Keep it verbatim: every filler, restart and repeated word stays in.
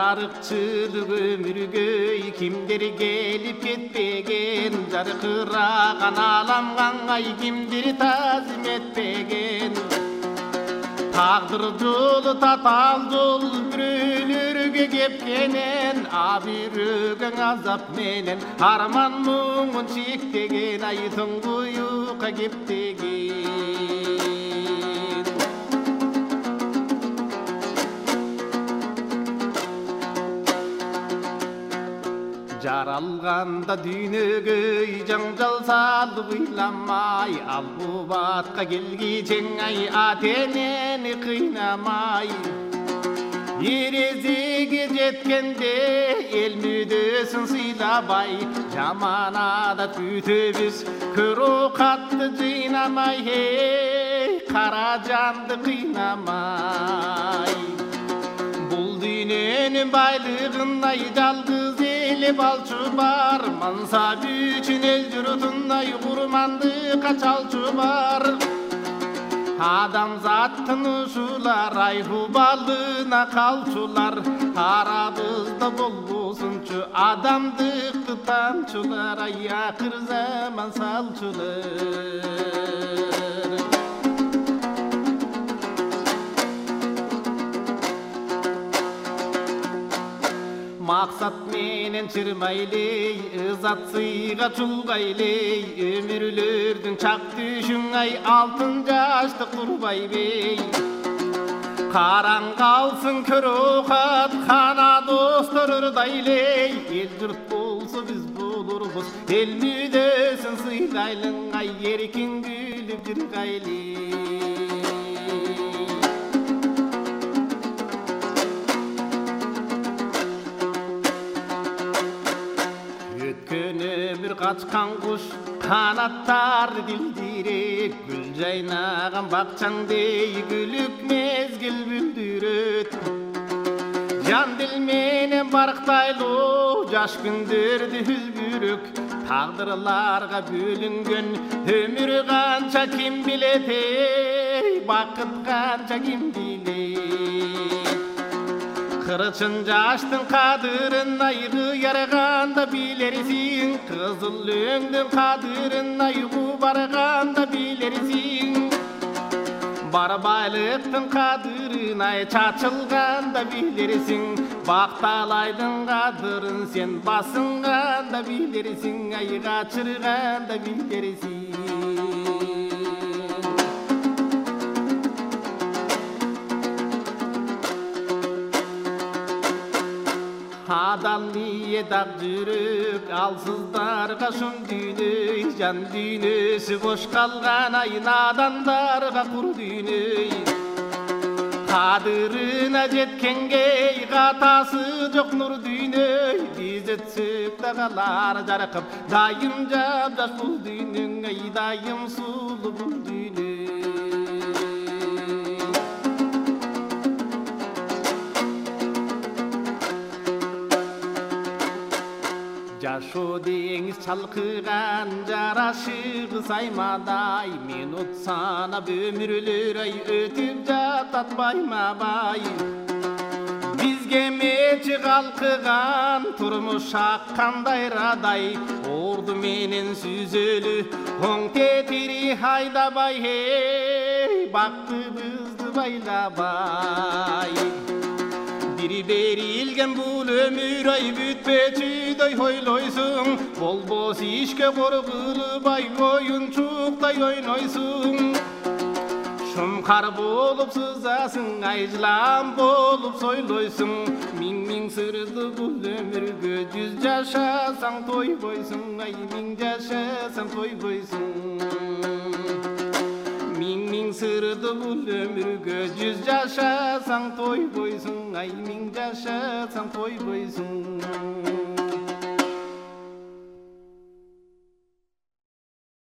жарыкчылык өмүргө кимдер келип кетпеген, жаркыраган аламга ай кимдир тазим этпеген. Тагдыр жолу татал жол бирөөлөргө кепкенен, а бирөөгөң азап менен арман муңун чектеген, ай туңгуюкка кептеген. Жаралганда дүйнөгө жаңжал салып ыйламай, ал кубатка келгичең ай атенени кыйнамай. Эрезеге жеткенде эл мүдөсүн сыйлабай, жаман адат бүтөбүз көрө катты жыйнамай, эй кара жанды кыйнамай. Бул дүйнөнүн байлыгын ай жалгыз элеп алчу бар, мансап үчүн эл журтун ай курмандыкка чалчу бар. Адамзаттын ушулар ай хубалына калчулар, арабызда болбосунчу адамдыкты тамчулар, ай акыр заман салчулар. Максат менен чырмайлей, ызат сыйга чулгайлей, өмүрлөрдүн чак түшүң ай алтын жашты курбай бей. Караң калсын көрө кат хана достор ырдайлей, эл журт болсо биз болурбуз эл мүдөсүн сыйлайлын, ай эркин күлүп жыргайлей. Качкан куш канаттары дилдиреп, гүл жайнаган бакчаңдей күлүк мезгил бүлдүрөт. Жан дил менен барктайлуу жаш күндөрдү үлбүрөк, тагдырларга бөлүнгөн өмүр канча ким билет, эй бакыт канча ким билет. Кырчын жаштын кадырын айгы ярганда билерсиң, кызыл өңдүн кадырын айгы барганда билерсиң. Бар байлыктын кадырын ай чачылганда билерсиң, бакталайдын кадырын сен басынганда билерсиң, ай качырганда билерсиң. Адам ие даг жүрөк, алсыздарга шун дүйнөй, жан дүйнөсү бош калган ай надандарга кур дүйнөй. Кадырына жеткенге катасы жок нур дүйнөй, биз өтсөк да калар жаркып, дайым жапжаш бул дүйнөң, ай дайым сулуу бул дүйнөй. Жашоо деңиз чалкыган жарашыгы саймадай, минут санап өмүрлөр ай өтүп жатат байма-бай. Бизге мечи калкыган турмуш аккандай радай, орду менен сүзөлү оң тетири айдабай, эй бактыбызды байлабай. Бири берилген бул өмүр ай бүтпөчүдөй ойлойсуң, болбос ишке коркулубай оюнчуктай ойнойсуң. Шумкар болуп сызасың, ай жылам болуп сойлойсуң, миң-миң сырды бул өмүргө жүз жашасаң тойбойсуң, ай миң жашасаң тойбойсуң. Миң-миң сырды бул өмүргө жүз жашасаң тойбойсуң, ай миң жашасаң тойбойсуң.